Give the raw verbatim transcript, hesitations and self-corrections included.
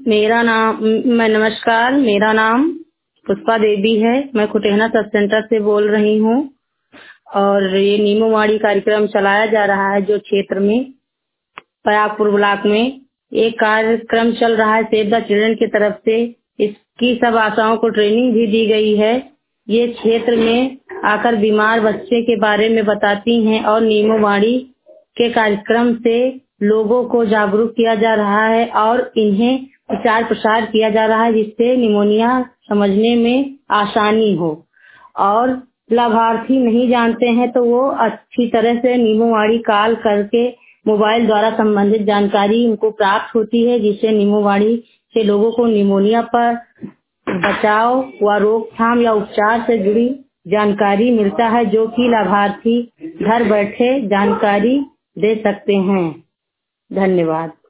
मेरा नाम मैं नमस्कार मेरा नाम पुष्पा देवी है। मैं खुटेहना सब सेंटर से बोल रही हूँ और ये नीमोवाड़ी कार्यक्रम चलाया जा रहा है जो क्षेत्र में परागपुर ब्लॉक में एक कार्यक्रम चल रहा है सेव द चिल्ड्रन की तरफ से। इसकी सब आशाओं को ट्रेनिंग भी दी गई है। ये क्षेत्र में आकर बीमार बच्चे के बारे में बताती हैं और नीमोवाड़ी के कार्यक्रम से लोगों को जागरूक किया जा रहा है और इन्हें प्रचार प्रसार किया जा रहा है जिससे निमोनिया समझने में आसानी हो। और लाभार्थी नहीं जानते हैं तो वो अच्छी तरह से नीमोवाड़ी कॉल करके मोबाइल द्वारा संबंधित जानकारी उनको प्राप्त होती है जिससे नीमोवाड़ी से लोगों को निमोनिया पर बचाव व रोकथाम या उपचार से जुड़ी जानकारी मिलता है जो कि लाभार्थी घर बैठे जानकारी दे सकते हैं। धन्यवाद।